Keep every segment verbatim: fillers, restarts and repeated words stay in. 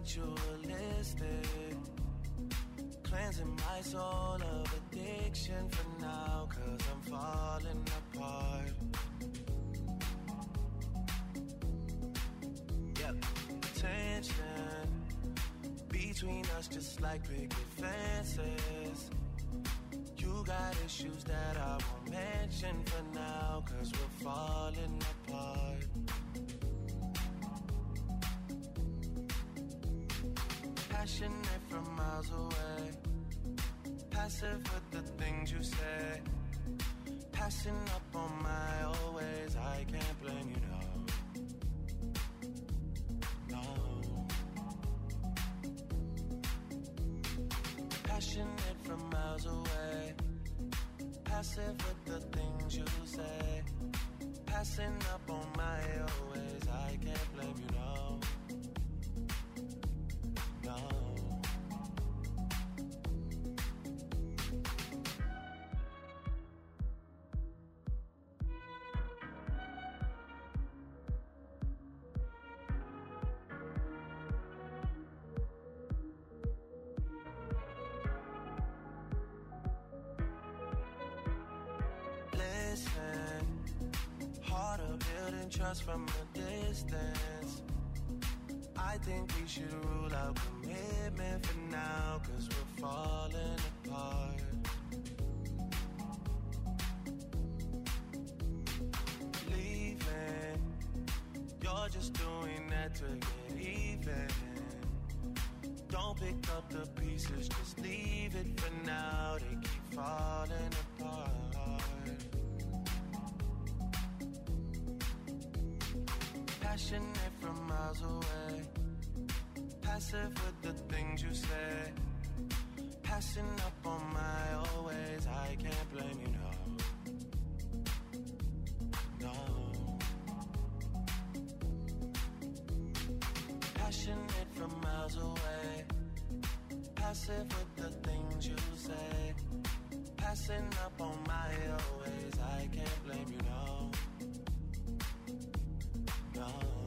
ritualistic, cleansing my soul of addiction for now, 'cause I'm falling apart. Yep, tension between us just like picket fences. You got issues that I won't mention for now, 'cause we're falling apart. Passionate from miles away, passive with the things you say, passing up on my always. I can't blame you, no, no. Passionate from miles away, passive with the things you say, passing up on my always. I can't blame you, no, no. Trust from a distance. I think we should rule out commitment for now, 'cause we're falling apart. Leaving, you're just doing that to get even. Don't pick up the pieces, just leave it for now. They keep falling apart. Passionate from miles away, passive with the things you say, passing up on my always. I can't blame you, no, no. Passionate from miles away, passive with the things you say, passing up on my always. I can't blame you, no, no.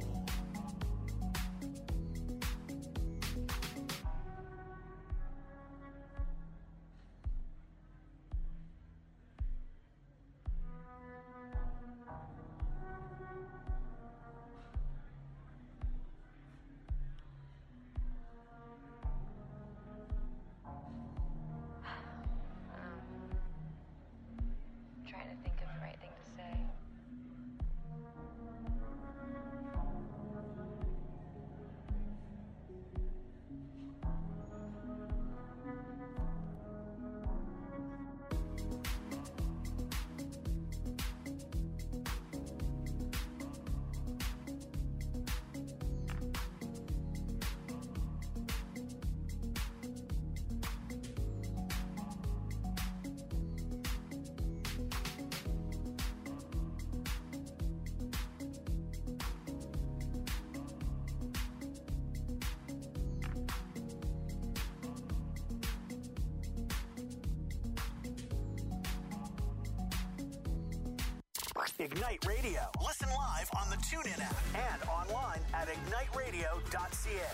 Ignite Radio. Listen live on the TuneIn app and online at ignite radio dot c a.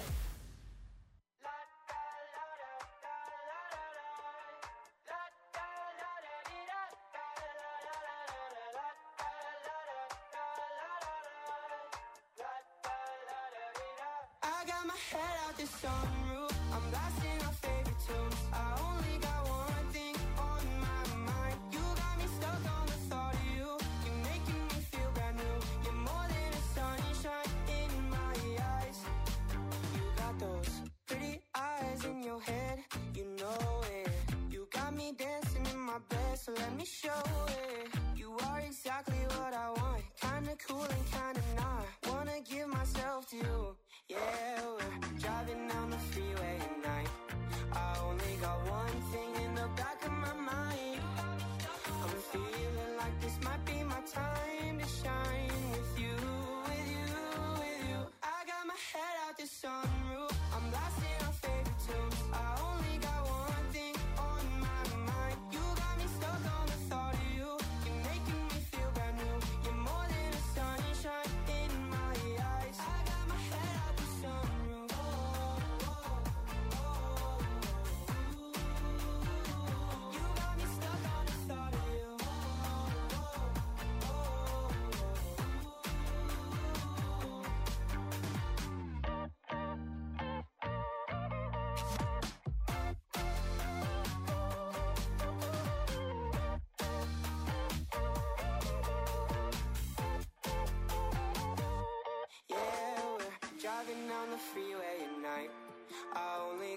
I got my head out the sunroof. I'm blasting our favorite tunes. I only got one thing on my mind. You got me stuck on the thought of you. You're making me feel brand new. You're more than a sunshine in my eyes. You got those pretty eyes in your head. You know it. You got me dancing in my bed, so let me show it. You are exactly what I want. Kinda cool and kinda not. Wanna give myself to you. Yeah, we're driving down the freeway at night.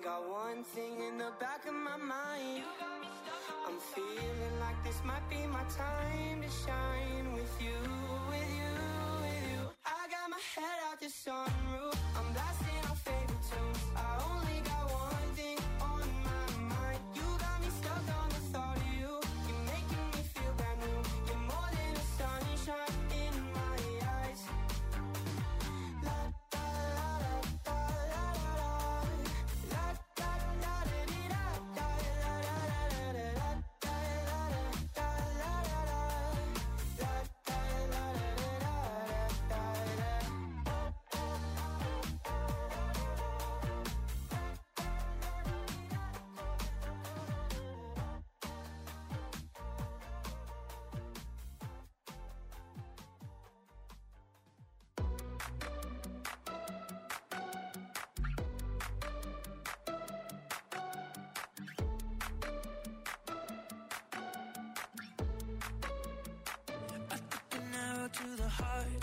got one thing in the back of my mind. I'm feeling like this might be my time to shine with you, with you, with you. I got my head out the sunroof, I'm blasting our favorite tunes. I only got one thing on my mind. You got me stuck on the thought of you. You're making me feel brand new. You're more than a sunshine in my eyes. La da la da la la la la da da da di da da la la la la la da la da la la la la da la la to the heart.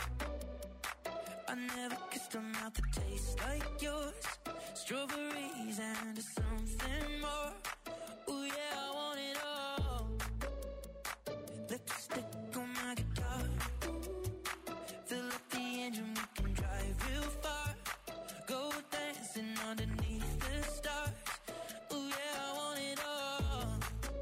I never kissed a mouth that tastes like yours. Strawberries and something more. Ooh yeah, I want it all. Lipstick on my guitar. Fill up the engine, we can drive real far. Go dancing underneath the stars. Ooh yeah, I want it all.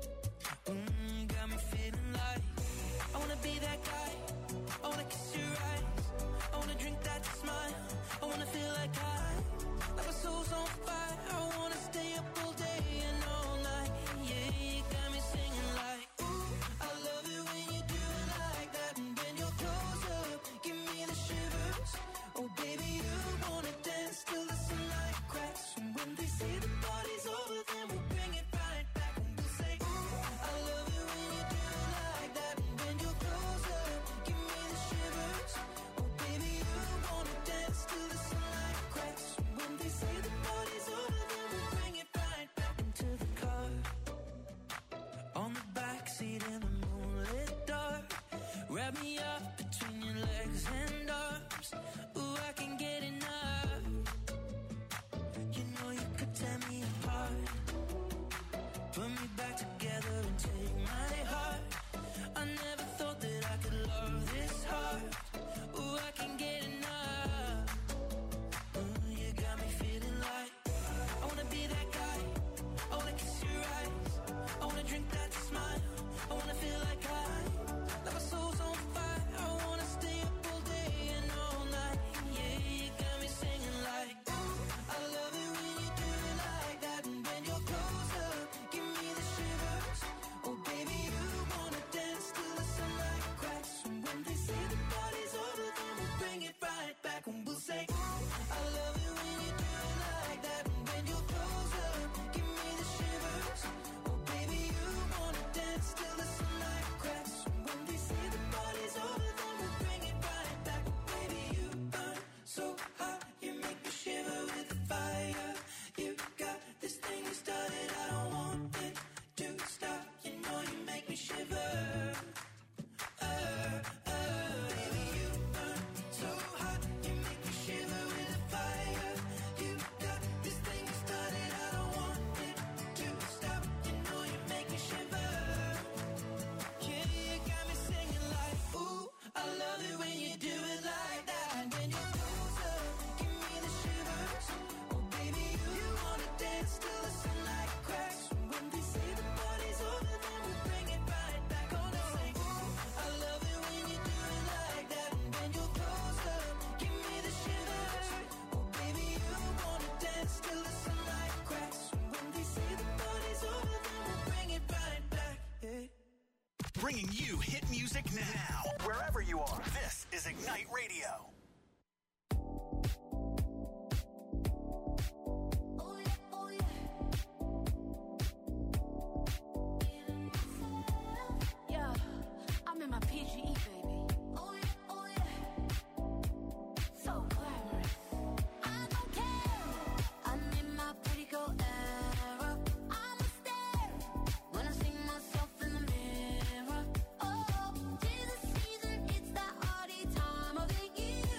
Mm, got me feeling like I wanna be that guy. I wanna kiss your eyes. I wanna drink that smile. I wanna feel like I, like my soul's on fire. I wanna stay up all day and all night. Yeah, you got me singing like, ooh, I love it when you do it like that. And when you're close up, give me the shivers. Oh baby, you wanna dance till the sunlight cracks. And when they say the party's over, then we'll bring it right back. And we'll say, ooh, I love it when you do it like that. And when you're close up, give me the shivers. Oh baby, you wanna dance till the sunlight cracks. And when they say the party's over, then we'll bring it right back into the car. On the backseat in the moonlit dark. Wrap me up between your legs and arms. Ooh, I can get enough. You know you could tear me apart. Put me back together and take my heart. I never thought that I could love this hard. Ooh, I can get enough. Ooh, you got me feeling like I wanna be that guy. I wanna kiss your eyes. I wanna drink that smile. I wanna feel like I, like my soul's on fire. I wanna stay up all day and all night. Yeah, you got me singing like, ooh, I love it when you do it like that. And when you're close up, give me the shivers. Oh baby, you wanna dance till the sunlight cracks. And when they say the party's over, then we'll bring it right back. And we'll say, ooh, I love it when you do it like that. And when you're close up, give me the shivers. Oh baby, you wanna dance till the sunlight cracks. And when they say the party's over, then we'll bring it right back. Baby, you burn so hot, you make me shiver with the fire. You got this thing you started, I don't want it to stop. You know you make me shiver. Uh, uh, baby, you burn so hot, you make me shiver with the fire. You got this thing you started, I don't want it to stop. You know you make me shiver. Yeah, you got me singing like, ooh, I love it when you do it like that. And when you're close up, give me the shivers. Oh baby, you wanna dance till the sunlight cracks. And when they say the party's over, then we'll bring it right back. Gonna say, ooh, I love it when you do it like that. And when you're close up, give me the shivers. Oh baby, you wanna dance till the sunlight cracks. And when they say the party's over, then we'll bring it right back. Yeah. Bringing you hit music now. Wherever you are, this is Ignite Radio. Yeah, I'm in my P G E, baby. Oh yeah, oh yeah. So glamorous. I don't care. I'm in my pretty girl era. I'm a stare when I see myself in the mirror. Oh, tis the season, it's that hardy time of the year.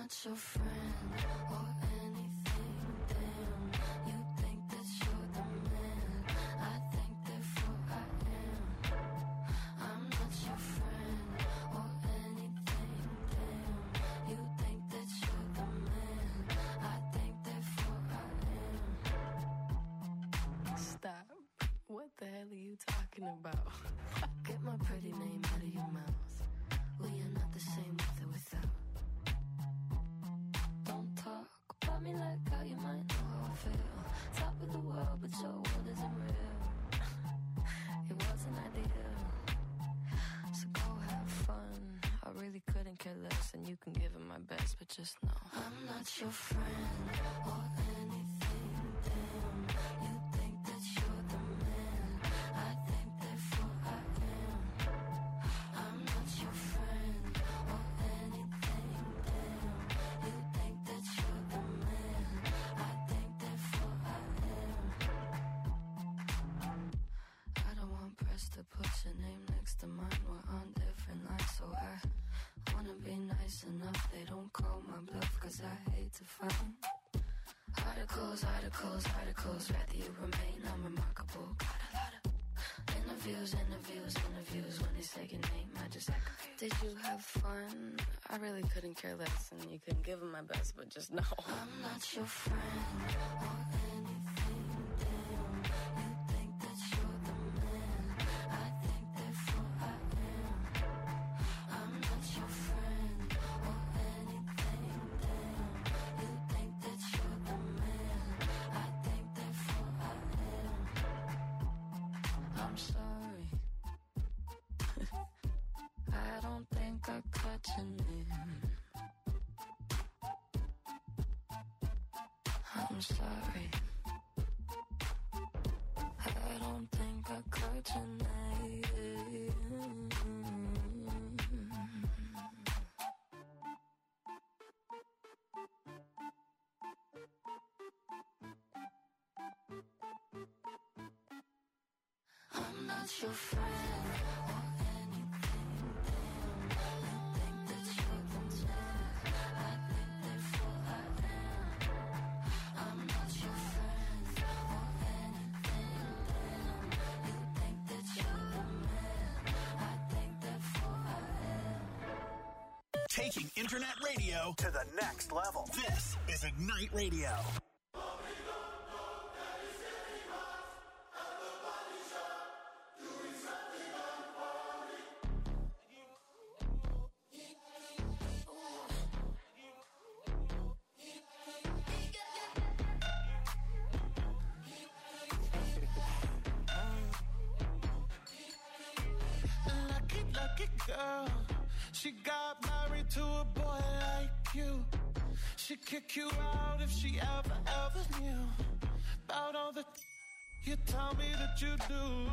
not your friend or anything, damn. You think that you're the man, I think therefore I am. I'm not your friend or anything, damn. You think that you're the man, I think therefore I am. Stop. What the hell are you talking about? Get my pretty name out of your mouth. We are not the same with or without. Don't talk about me like how you might know how I feel. Top of the world, but your world isn't real. It wasn't ideal. So go have fun. I really couldn't care less, and you can give it my best, but just know I'm not your friend or anything, damn. You think that you're the man, I think therefore I am. I'm not your friend or anything, damn. You think that you're the man, I think therefore I am. I don't want press to put your name next to mine. We're on different lines, so I wanna be nice enough. They don't call my bluff, cause I hate to find articles, articles, articles. Rather you remain unremarkable. Got a lot of interviews, interviews, interviews. When they say your name, I just act confused. Did you have fun? I really couldn't care less, and you can give them my best, but just know I'm not your friend or anything, damn. You think that you're the man, I think therefore I am. I'm not your friend or anything, damn. You think that you're the man, I think therefore I am. I'm sorry. I don't think I caught your name. I'm sorry. I don't think I caught your name. I'm not your friend or anything, damn. You think that you're the man, I think therefore I am. I'm not your friend or anything, damn. You think that you're the man, I think therefore I am. Taking internet radio to the next level. This is Ignite Radio. Lucky, lucky girl. She got married to a boy like you. She'd kick you out if she ever, ever knew about all the you tell me that you do.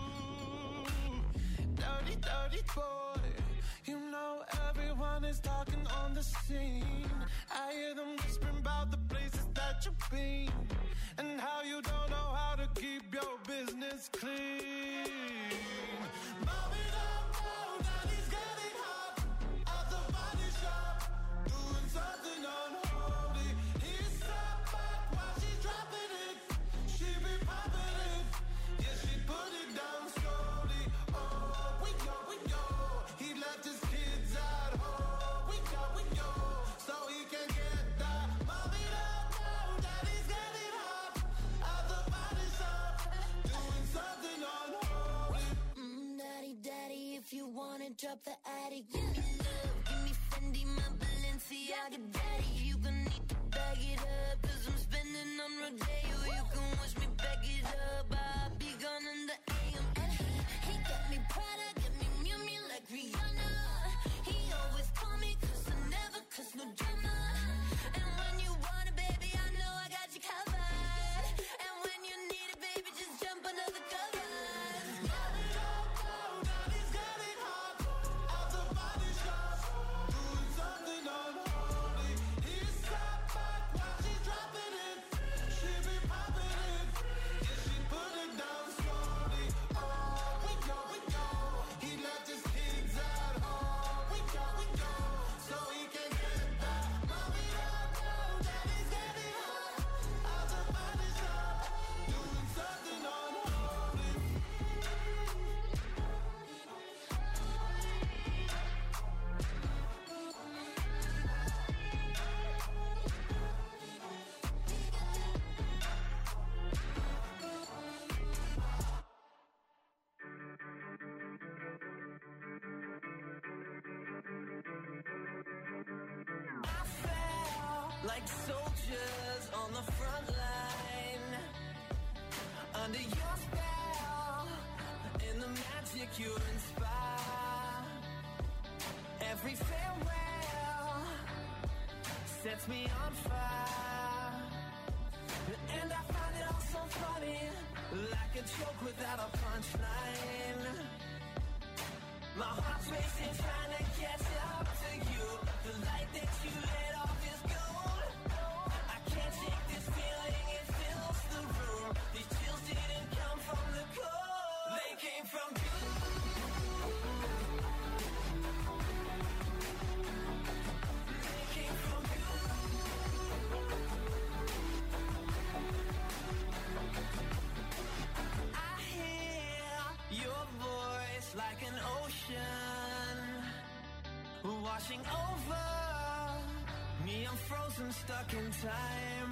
Dirty, dirty boy. You know everyone is talking on the scene. I hear them whispering about the places that you've been and how you don't know how to keep your business clean. Mommy, don't know that he's getting hot at the body shop, doing something unholy. He sat back while she's dropping it. She be popping it. Yeah, she put it down slowly. Oh, we know, we know. He left his kids at home. We know, we know. So he can get that. Mommy, don't know that he's getting hot at the body shop, doing something unholy. Mm, daddy, daddy, if you wanna drop the attic, give me love, give me Fendi, my Balenciaga, daddy. You gon' need to bag it up, cause I'm spending on Rodeo. You can wish me back it up, I'll be gone in the A M. And he, he got me Prada, got me Miu Miu like Rihanna. He always call me cause I never cause no drama. And when you want it, baby, I know I got you covered. And when you need it, baby, just jump under the covers. Mommy, don't know that he's getting hot at the body shop, doing something unholy. He sat back while she's dropping it. She be popping it. Yeah, she put it down like soldiers on the front line. Under your spell, in the magic you inspire. Every farewell sets me on fire. And I find it all so funny, like a joke without a punchline. My heart's racing, trying to catch up to you. The light that you let off is gold. I can't shake this feeling, it fills the room. These chills didn't come from the cold, they came from you. They came from you. I hear your voice like an ocean washing over me. I'm frozen, stuck in time.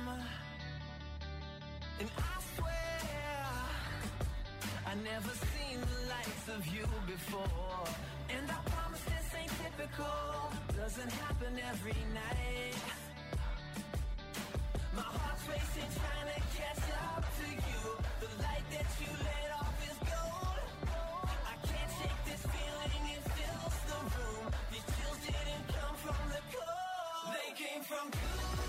And I swear I never seen the likes of you before. And I promise this ain't typical, doesn't happen every night. My heart's racing, trying to catch up to you. The light that you let off is gold. I can't shake this feeling, it fills the room. These chills didn't come from the cold, they came from you.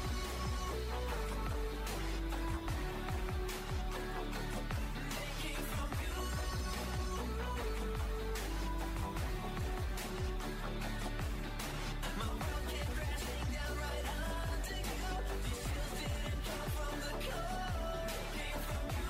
They came from you. My world came crashing down right under you. These chills didn't come from the cold, they came from you.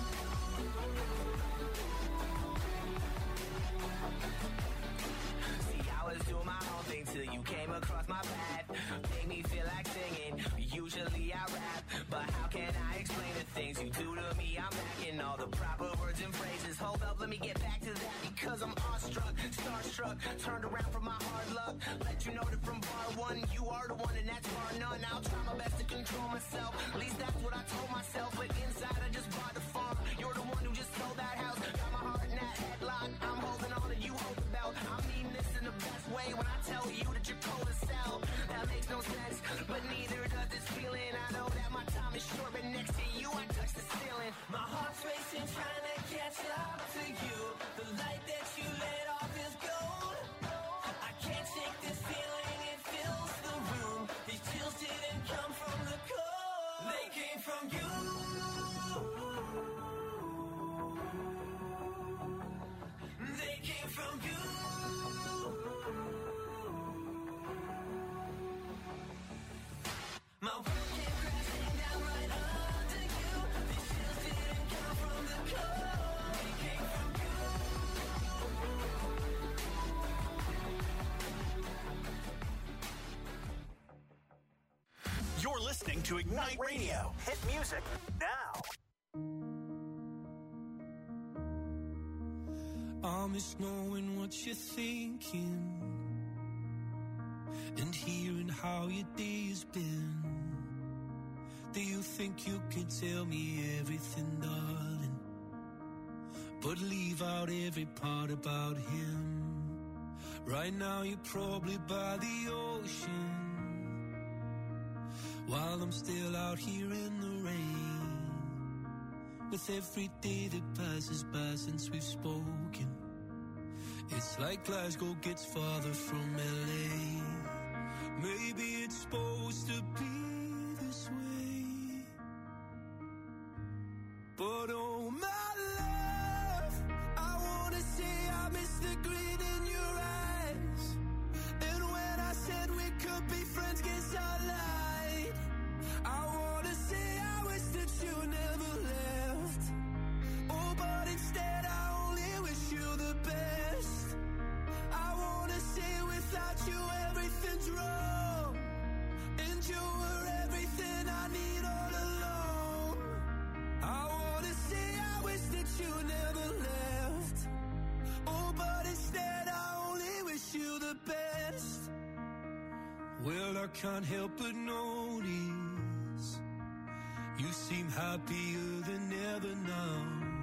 See, I was doing my own thing till you came across my path. Made me feel like singing. Usually I rap, but how can I explain the things you do to me? I'm lacking all the proper words and phrases. Hold up, let me get back to that because I'm awestruck, starstruck, turned around from my hard luck. Let you know that from bar one, you are the one and that's bar none. I'll try my best to control myself. At least that's what I told myself. But inside I just bought the farm. You're the one who just sold that house. Got my heart in that headlock. I'm holding on and you hold the belt. I mean this in the best way when I tell you that you're cold as hell. That makes no sense, but neither does this feeling. I know that my time is short, but next to you I touch the ceiling. My heart's racing, trying to catch up to you. The light that you let off is gold. I can't shake this feeling, it fills the room. These chills didn't come from the cold, they came from you. They came from you. My world came crashing down right under you. These chills didn't come from the cold, they came from you. You're listening to Ignite Radio. Hit music now. I miss knowing what you're thinking and hearing how your day's been. Do you think you can tell me everything, darling, but leave out every part about him? Right now you're probably by the ocean, while I'm still out here in the rain. With every day that passes by since we've spoken, it's like Glasgow gets farther from L A. Maybe it's supposed to be this way, but oh my love, I wanna say I miss the grin in your eyes. And when I said we could be friends, guess I lied. I wanna say I wish that you never left. Oh, but instead I only wish you the best. I wanna say without you everything's wrong, and you were everything I need all along. I wanna say I wish that you never left. Oh, but instead I only wish you the best. Well, I can't help but notice you seem happier than ever now.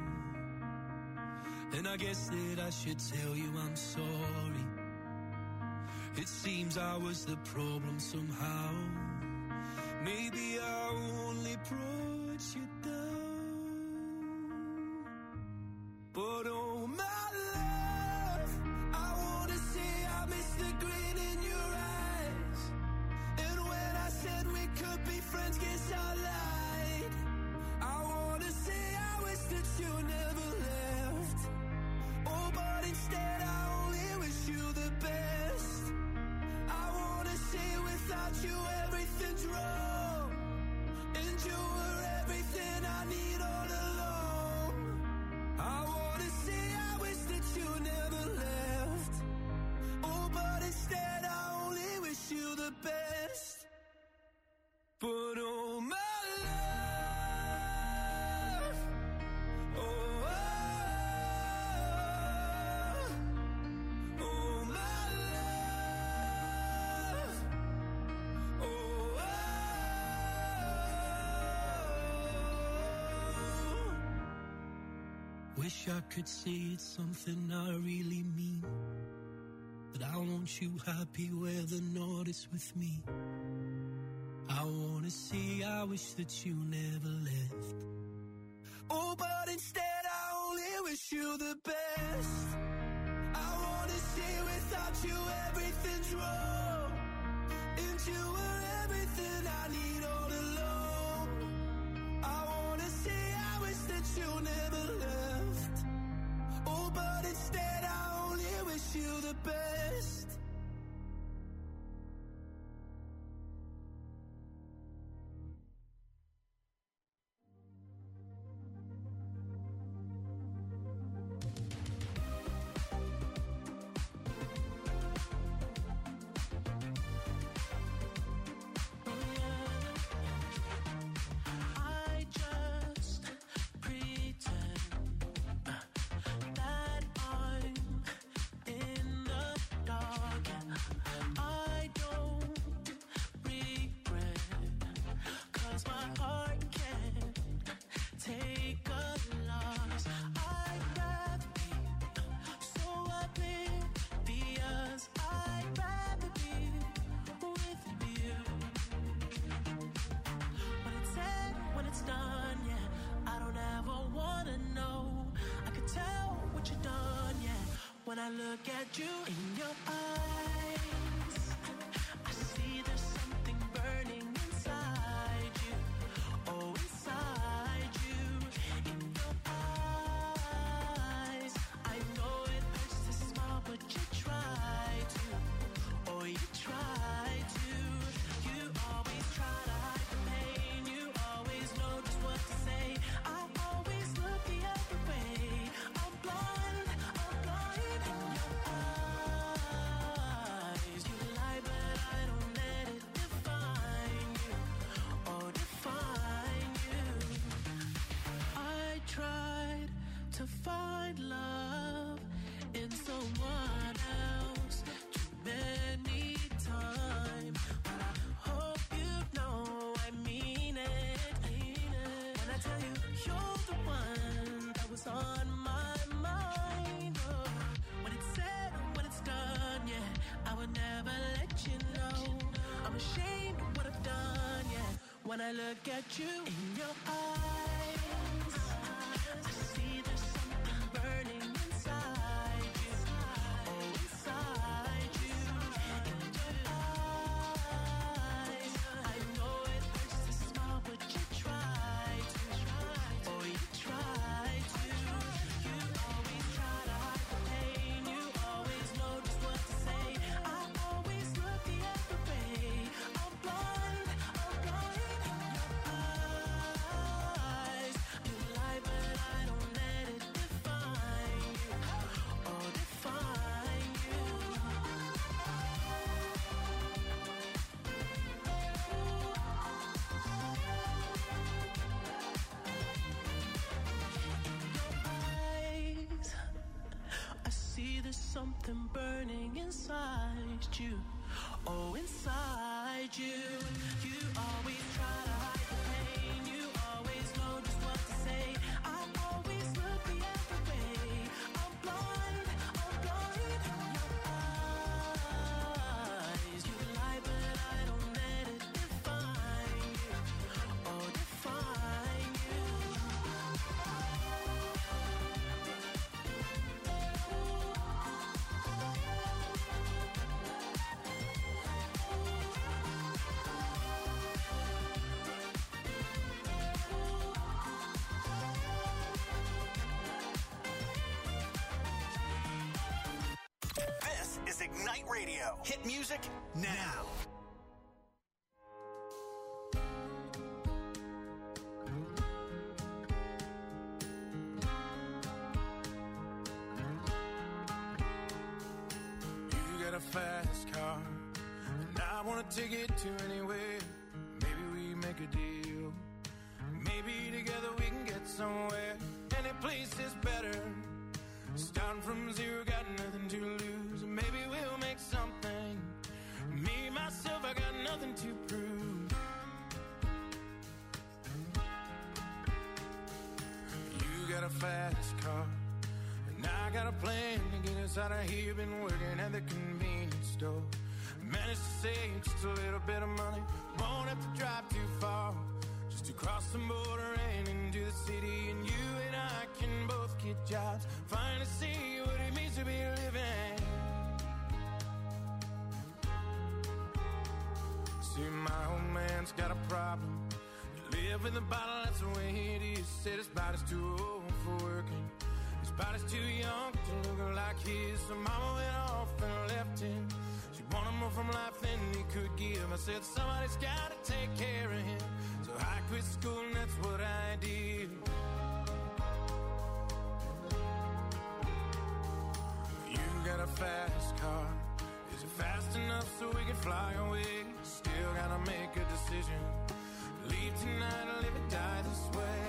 And I guess that I should tell you I'm sorry. It seems I was the problem somehow. Maybe I only brought you down, but oh my love, I wanna say I miss the grin in your eyes. And when I said we could be friends, guess I lied. I wanna say I wish that you never left. Oh, but instead I only wish you the best. I wanna say without you everything's wrong, and you were everything I need all along. I wanna say I wish that you never left. Oh, but instead I only wish you the best. But oh my love, oh, oh, oh my love, oh, oh. Wish I could say it's something I really mean, but I want you happy where the north is with me. I wanna say I wish that you never left. Oh, but instead I only wish you the best. I wanna say without you everything's wrong, and you were everything I need all along. I wanna say I wish that you never left. Oh, but instead I only wish you the best. I just pretend that I'm in the dark. I don't regret, 'cause my heart can't take a loss. I'd rather be so oblivious. I'd rather be with you. When it's said, when it's done, yeah, I don't ever wanna know. I can tell what you've done, yeah. When I look at you in your eyes, I see there's something burning inside you. Oh, inside you, in your eyes. I know it hurts to smile, but you try to. Oh, you try to. You always try to hide the pain. You always know just what to say. I always look the other way. I'm blind, I'm blind in your eyes. You lie, but I don't let it define you. Oh, define you. I tried to find love in someone else too many times, but I hope you know I mean it. When I tell you you're the one that was on my mind. Oh, when it's said, when it's done, yeah, I would never let you know. I'm ashamed of what I've done, yeah. When I look at you in your eyes, I see there's something burning inside you. Oh, inside you, in your eyes. I know it hurts to smile, but you try to. Oh, you try to. You always try to hide the pain. You always know just what to say. I always look the other way. I'm blind, I'm blind in your eyes. You lie, but I don't let it define you. Oh, define you. Eyes, I see there's something burning inside you. Oh, inside you. You always try to hide the pain. You always know just what to say. I always look the other way. I'm blind, I'm blind in your eyes. You lie, but I don't let it define you. Ignite Radio. Hit music now. You got a fast car, and I want to take it to anywhere. Maybe we make a deal. Maybe together we can get somewhere. Any place is better. Starting from zero, got nothing to lose. Maybe we'll make something. Me, myself, I got nothing to prove. You got a fast car, and I got a plan to get us out of here. Been working at the convenience store. Managed to save just a little bit of money. Won't have to drive too far. Just to cross the border and into the city. And you and I can both get jobs. Finally see what it means to be living. See, my old man's got a problem. You live with a bottle, that's the way it is. Said his body's too old for working. His body's too young to look like his. So mama went off and left him. She wanted more from life than he could give. I said somebody's gotta take care of him. So I quit school and that's what I did. You got a fast car. Is it fast enough so we can fly away? Still gotta make a decision. Leave tonight or live or die this way.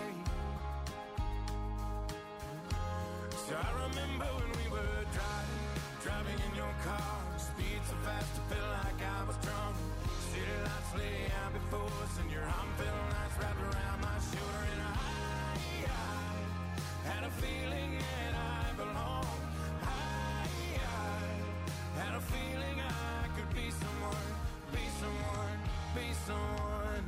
So I remember when we were driving, driving in your car. Speed so fast I felt like I was drunk. City lights lay out before us and your arm felt nice wrapped around my shoulder. And I, I had a feeling that I belonged. I, I had a feeling I could be someone, be someone, be someone.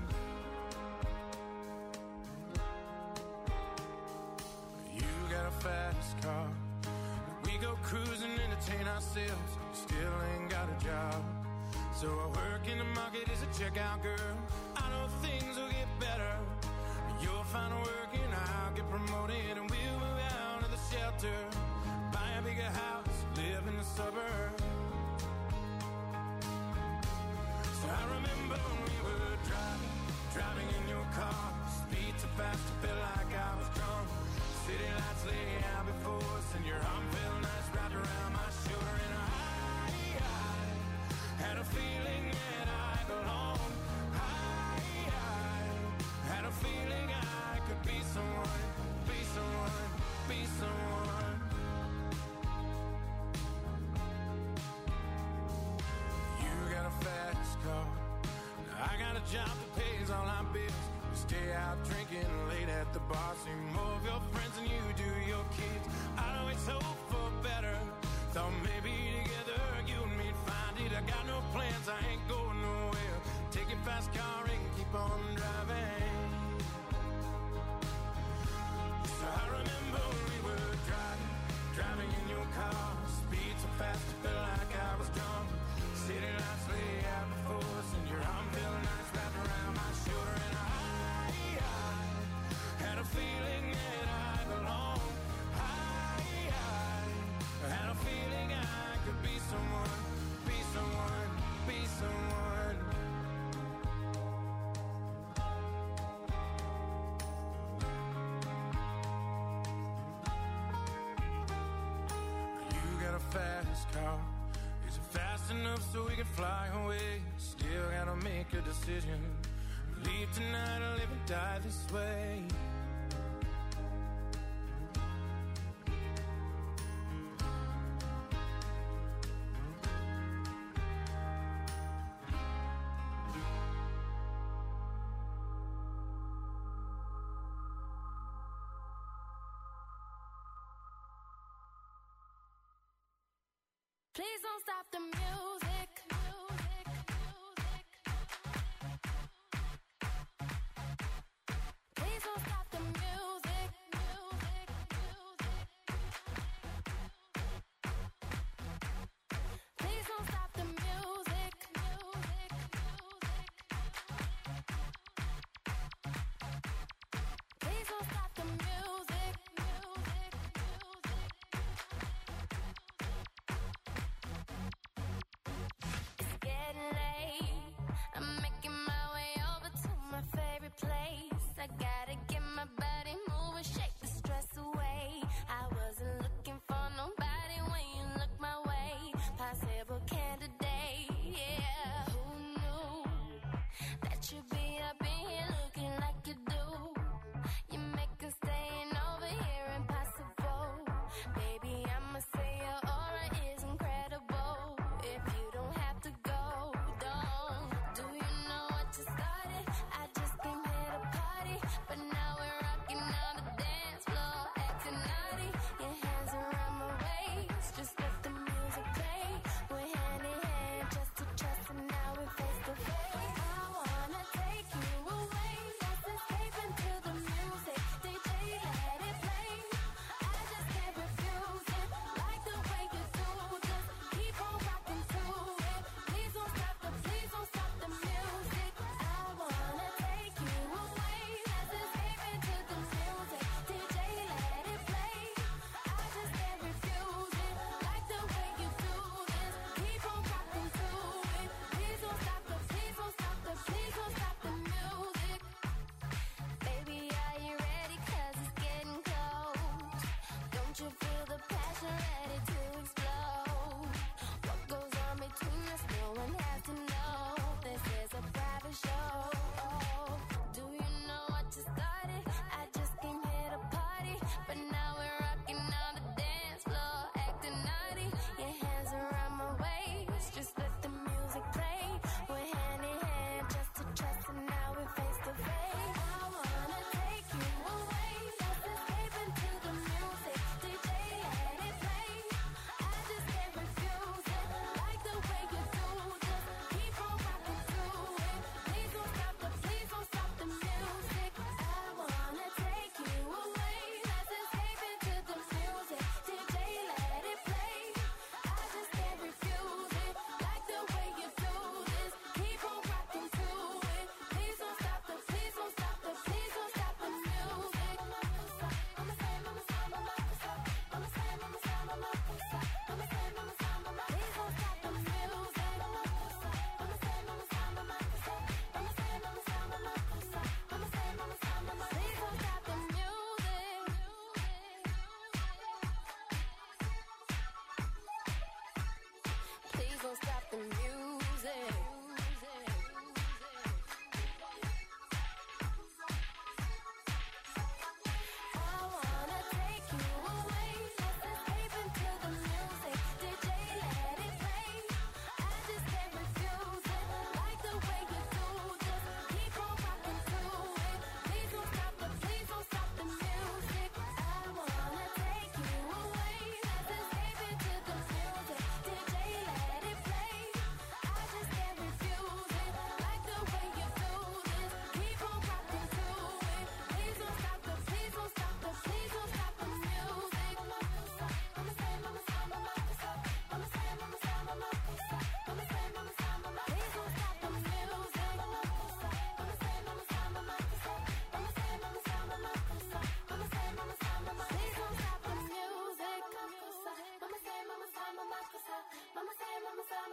You got a fast car. We go cruising, entertain ourselves. Still ain't got a job. So I work in the market as a checkout girl. I know things will get better. You'll find work and I'll get promoted. And we'll move out of the shelter. Buy a bigger house, live in the suburbs. So I remember when we were driving, driving in your car. Speed so fast I felt like I was drunk. City lights lay out before us and your arm felt nice wrapped around my shoulder. And I, I had a feeling that I belonged. I, I had a feeling I could be someone, be someone, be someone. You got a fast car. Now I got a job that pays all our bills. We stay out drinking late at the bar. See more of your friends than you do your kids. I'd always hope for better. Thought maybe together you and me'd find it. I got no plans, I ain't going nowhere. Take your fast car and keep on driving. So I remember when we were driving, driving in your car. Speed so fast I felt like I was drunk. City lights lay out before us and your arm felt nice wrapped around my shoulder. And I, I had a feeling that I belonged. I, I had a feeling I could be someone, be someone, be someone. You got a fast car. Is it fast enough so we can fly away? Still gotta make a decision. Leave tonight or live and die this way. Please don't stop the music. Music, music. Please don't stop the music. Music, music. Please don't stop the music. Music, music. Please don't stop the music. Music, music.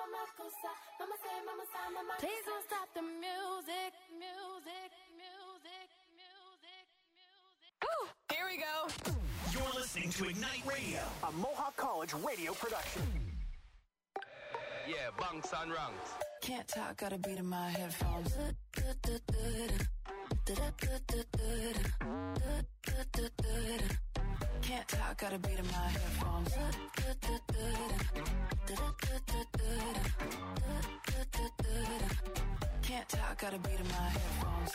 mama cosa, mama say, mama sa, mama. Please don't stop the music, music, music, music, music. Ooh, here we go. You're listening to Ignite Radio, a Mohawk College radio production. Yeah, bunks and ranks. Can't talk, gotta beat in my headphones. Can't talk, gotta beat in my headphones. Can't talk, gotta beat in my headphones.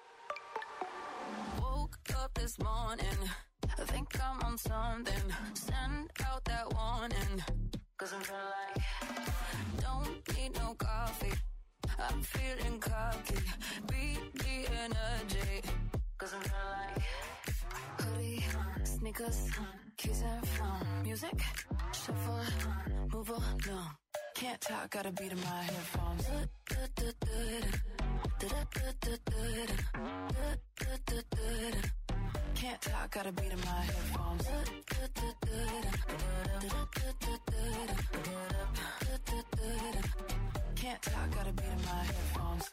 Woke up this morning, I think I'm on something. Send out that warning, cause I'm feeling like don't need no coffee. I'm feeling cocky. Beat the energy, cause I'm feeling like hoodie, sneakers, keys and phone. Music, shuffle, move along. Can't talk, gotta beat in my headphones. Can't talk, gotta beat in my headphones. Can't talk, gotta beat in my headphones.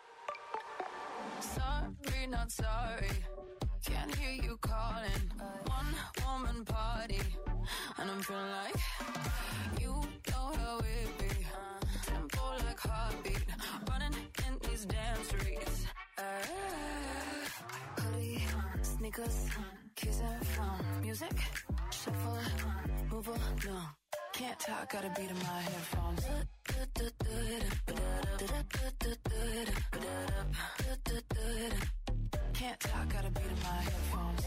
Sorry, not sorry. Can't hear you calling. One woman party, and I'm feeling like you know how it be. Tempo like heartbeat, running in these damn streets. Uh, hoodie, sneakers, keys and phone. Music, shuffle, move along. Can't talk, gotta beat in my headphones. Can't talk, gotta beat in my headphones.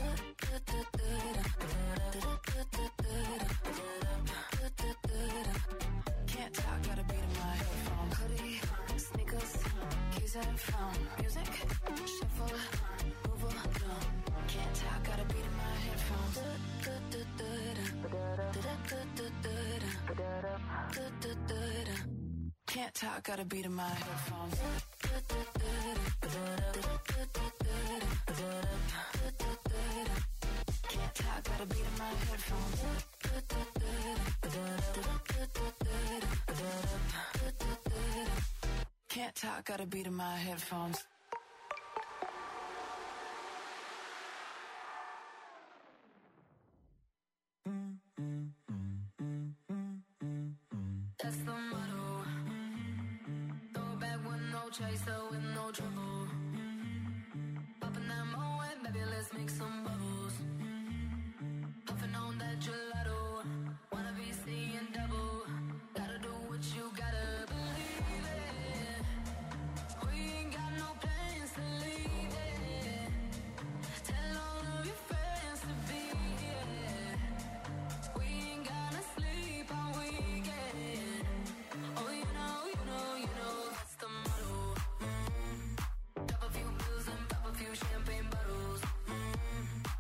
Can't talk, gotta beat in my headphones. Hoodie, sneakers, keys and phone. Music, shuffle, move along. Can't talk, gotta beat in my headphones. Can't talk, gotta beat in my headphones. Can't talk, gotta beat in my headphones. Can't talk, gotta beat in my headphones. That's the motto. Throw back with no chaser, with no trouble. Popping that Moet, baby, let's make some bubbles. Puffing on that gelato. Wanna be seeing double. Gotta do what you gotta believe it. We ain't got no plans to leave it. Tell all of your friends to be here. We ain't gonna sleep all weekend. Oh, you know, you know, you know, that's the motto. Mm. Drop a few pills and pop a few champagne bottles. Mm.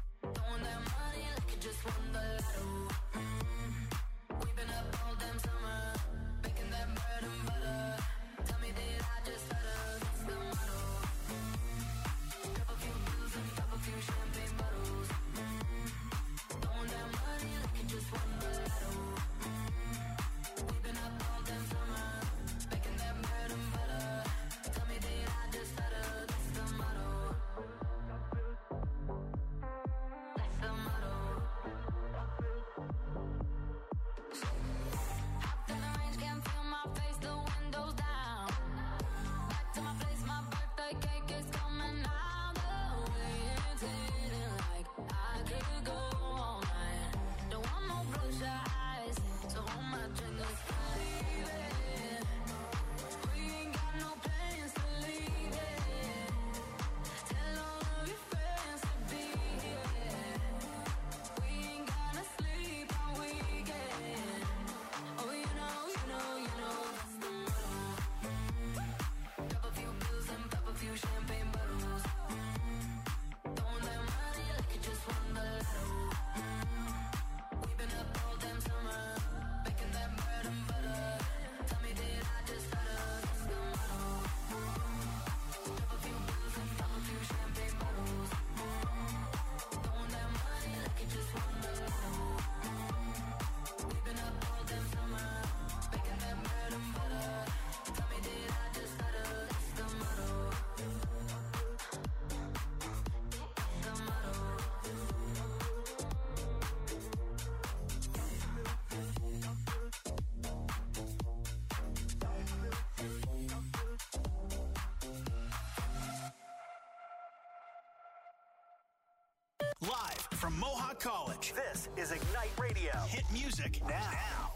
from Mohawk College. This is Ignite Radio. Hit music now. now.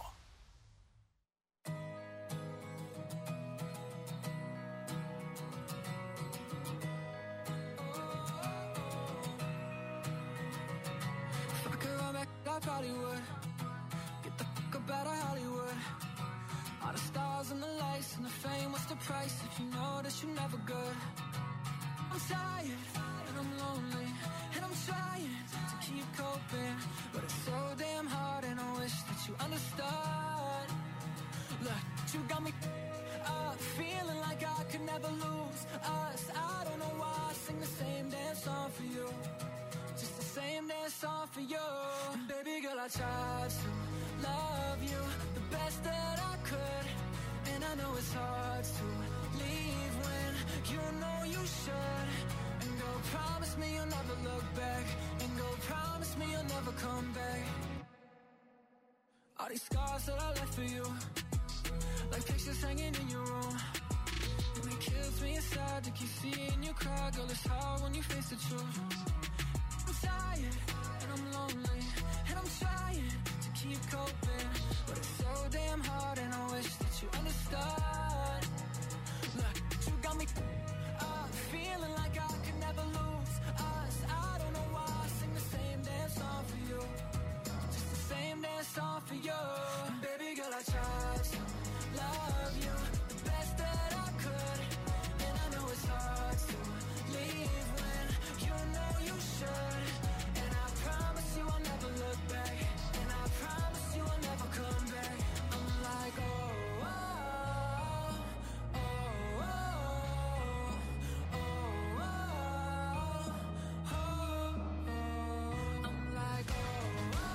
If I could run back, I probably would. Get the fuck up out of Hollywood. All the stars and the lights and the fame, what's the price if you know that you're never good? I'm tired and I'm lonely and I'm trying to keep coping, but it's so damn hard and I wish that you understood. Look, you got me up, feeling like I could never lose us. I don't know why I sing the same damn song for you, just the same damn song for you. And baby girl, I tried to love you the best that I could, and I know it's hard to leave when you know you should. And go promise me you'll never look back, and go promise me you'll never come back. All these scars that I left for you, like pictures hanging in your room, and it kills me inside to keep seeing you cry. Girl, it's hard when you face the truth. I'm tired and I'm lonely and I'm trying to keep coping, but it's so damn hard and I wish that you understood. Look, you got me up, feeling like I could never lose us. I don't know why I sing the same damn song for you, just the same damn song for you. And baby girl, I tried to love you the best that I could, and I know it's hard to leave when you know you should. And I promise you I'll never look back, and I promise you I'll never come back. I'm like, oh, oh, oh, oh, oh, oh, oh, oh. I'm like, oh, oh,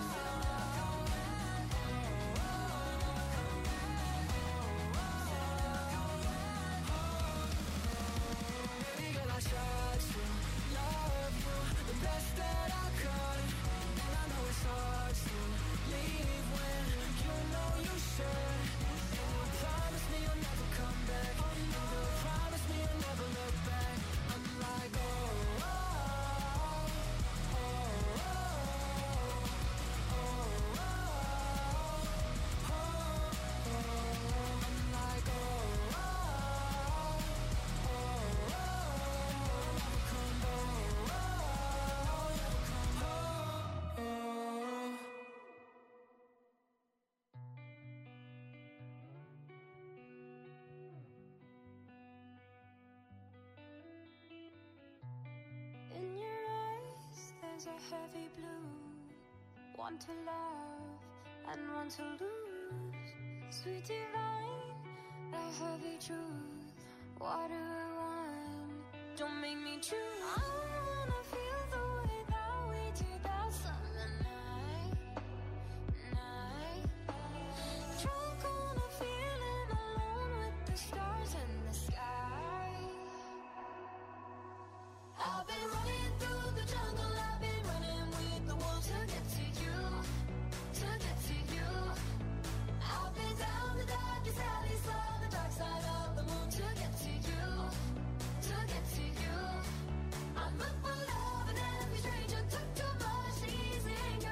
baby girl, I tried to love you the best that I could, and I know it's hard to leave when you know you should. And you promise me you'll never come back, and you promise me you'll never look back. I'm like, oh, oh, oh, oh, oh, oh, oh, oh. I'm like, oh, oh, oh, oh, never come back, oh, never come back, oh. In your eyes, there's a heavy blue. One to love and one to lose. Sweet divine, a heavy truth. Water or wine, don't make me choose. I wanna feel the way that we did that summer night, night. Drunk on a feeling, alone with the stars in the sky. I've been running through the jungle, I've been running with the wolves to get to you, to get to you. I've been down the darkest alleys, saw the dark side of the moon to get to you, to get to you. I'm up for love and every stranger took too much, easy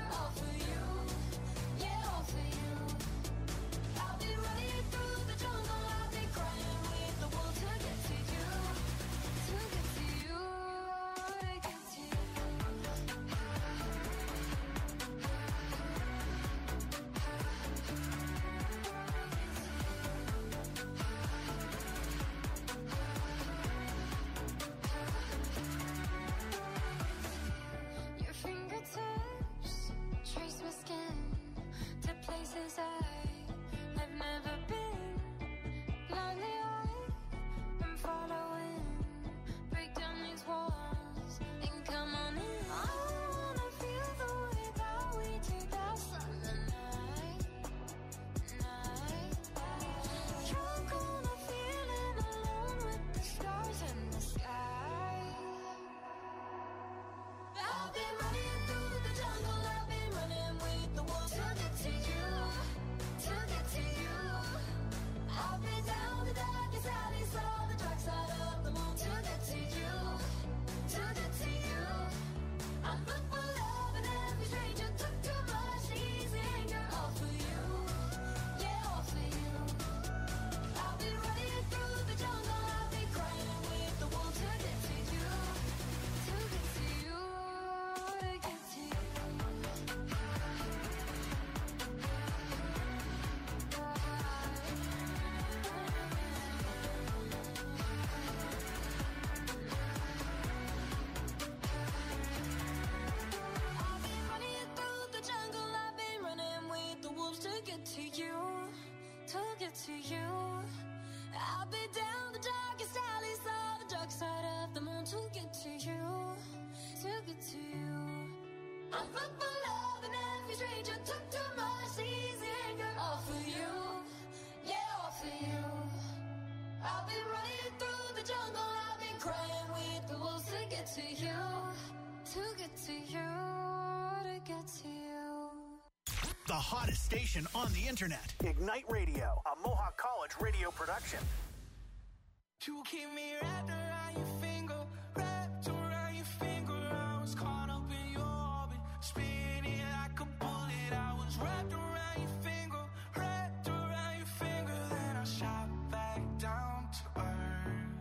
get to you. I'll be down the darkest alleys of the dark side of the moon to get to you, to get to you. I'm fucked for love and every stranger took too much easy anger. All for you, yeah, all for you. I've been running through the jungle, I've been crying with the wolves to get to you, to get to you, to get to you. The hottest station on the internet. Ignite Radio, a Mohawk College radio production. You keep me wrapped around your finger, wrapped around your finger. I was caught up in your orbit, spinning like a bullet. I was wrapped around your finger, wrapped around your finger. Then I shot back down to earth.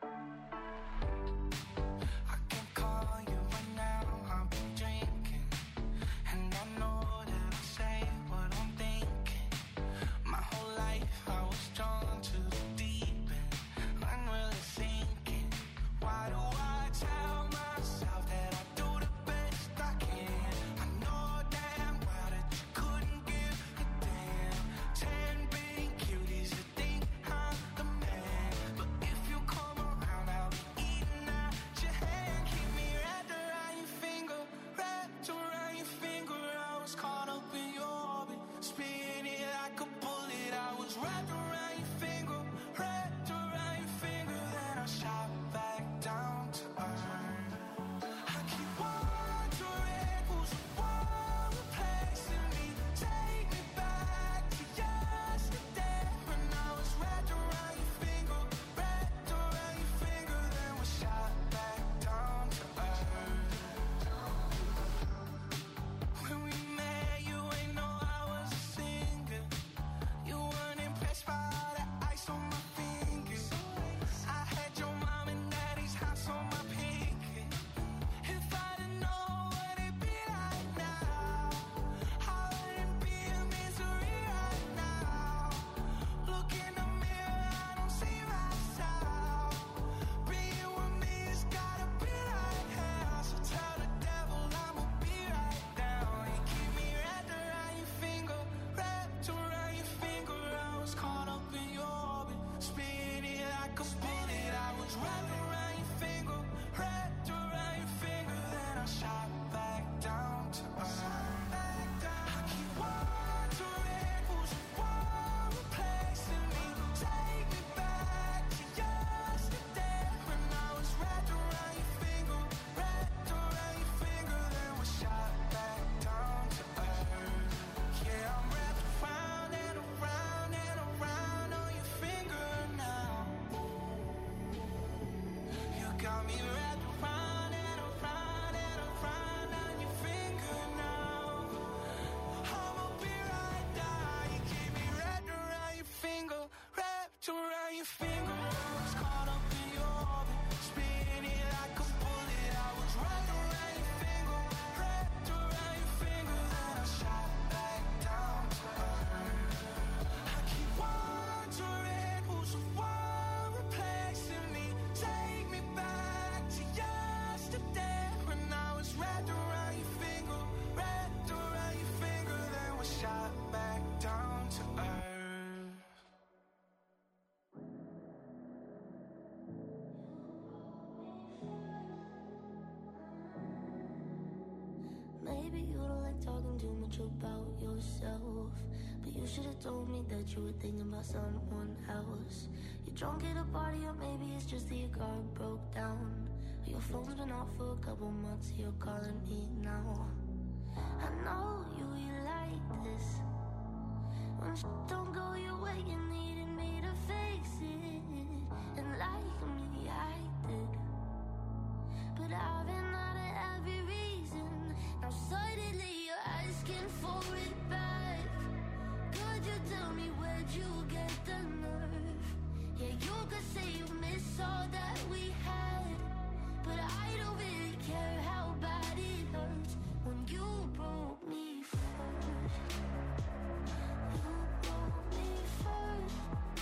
I can call you right now, I've been drinking, and I know that I say what I'm thinking. My whole life I was drawn to the deep end. I'm really thinking, why do I tell myself that I do the best I can? I know damn well that you couldn't give a damn. Ten big cuties that think I'm the man, but if you come around, I'll be eating at your hand. Keep me wrapped around your finger, wrapped around your finger. I was caught up in your orbit, spinning like a bullet. I was wrapped around your finger, wrapped around your finger. Then I shot back down to earth. I keep wondering who's the one replacing me. Take me back to yesterday when I was wrapped around your finger, wrapped around your finger. Then we shot back down to earth. When we met, you ain't know I was a singer. You weren't impressed by all the ice on my fingers. I had your mom and daddy's house on my pinky. If I didn't know what it'd be like now, I wouldn't be in misery right now. Look in the mirror, I don't see myself. Being with me has gotta be like hell. So tell the devil I'ma be right down. You keep me wrapped around your finger, wrapped around your finger. I was caught up in your orbit, spinning like a bullet. I was wrapped around your finger, wrapped around your finger. Then I shot back down to earth. I keep wondering who's the one replacing me. Take me back to yesterday when I was wrapped around your finger, wrapped around your finger. Then we shot back down to earth. Yeah, I'm wrapped around and around and around on your finger now. You got me wrapped around and around and around on your finger now. I'ma be right down. You keep me wrapped around your finger, wrapped around your finger. I was caught up in your orbit, spinning like a bullet. I was wrapped around your finger, wrapped around your finger. Then I shot back down to earth. I keep wondering who's the one replacing me. Take me back to yesterday when I was wrapped around your finger, wrapped around your finger. Then we shot back down to earth. Maybe you don't like talking too much about yourself, but you should have told me that you were thinking about someone else. You're drunk at a party, or maybe it's just that your car broke down. Or your phone's been off for a couple months, so you're calling me now. I know you, you like this. When shit don't go your way, you needed me to fix it. And like me, I did. But I've been out of every reason. Now suddenly you're asking for it back. Could you tell me where'd you get the nerve? Yeah, you could say you miss all that we had, but I don't really care how bad it hurts when you broke me first. You broke me first.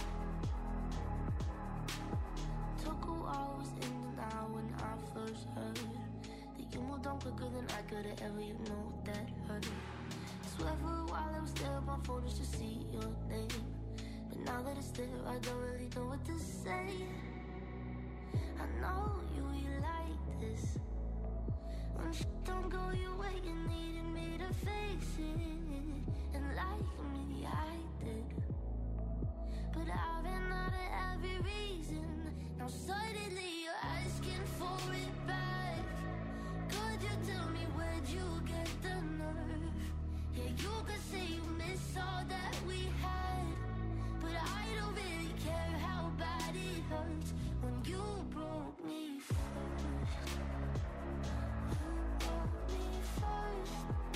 Took a while, was in denial when I first heard that you moved on quicker than I could've ever, you know that hurt. Swear for a while I was there on my phone just to see your name, but now is there? I don't really know what to say. I know you, you like this. When shit don't go your way, you needed me to face it. And like me, I did. But I ran out of every reason. Now suddenly you're asking for it back. Could you tell me where'd you get the nerve? Yeah, you could say you miss all that we had, but I don't really care how bad it hurts when you broke me first. You broke me first.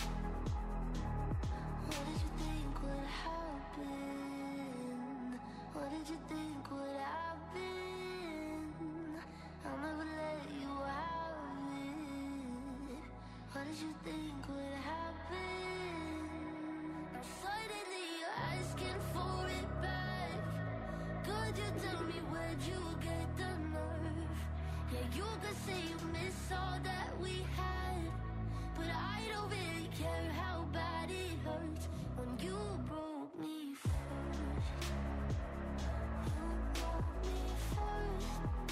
What did you think would happen? What did you think would happen? I'll never let you have it. What did you think would happen? Now suddenly you're asking for it back. Could you tell me where'd you get the nerve? Yeah, you could say you miss all that we had, but I don't really care how bad it hurts when you broke me first. You broke me first.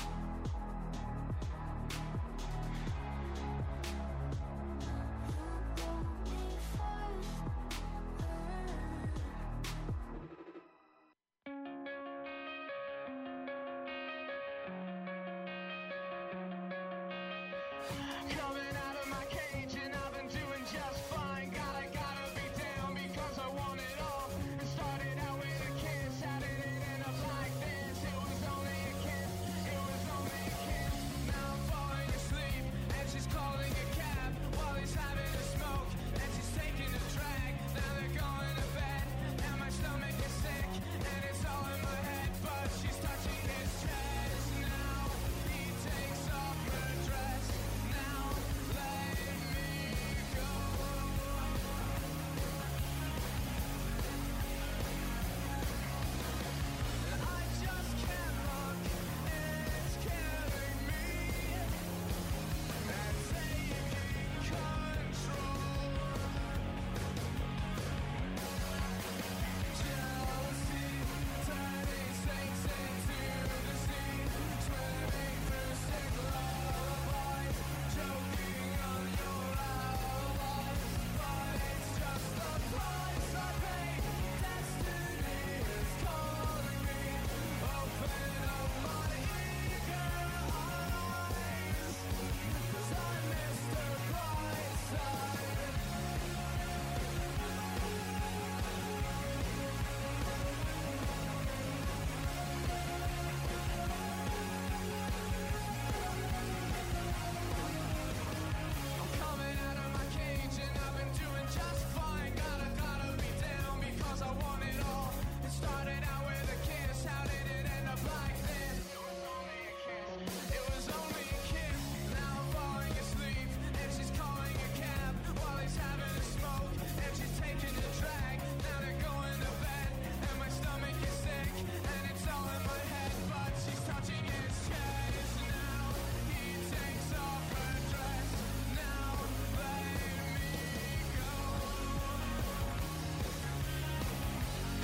You broke me first. You know,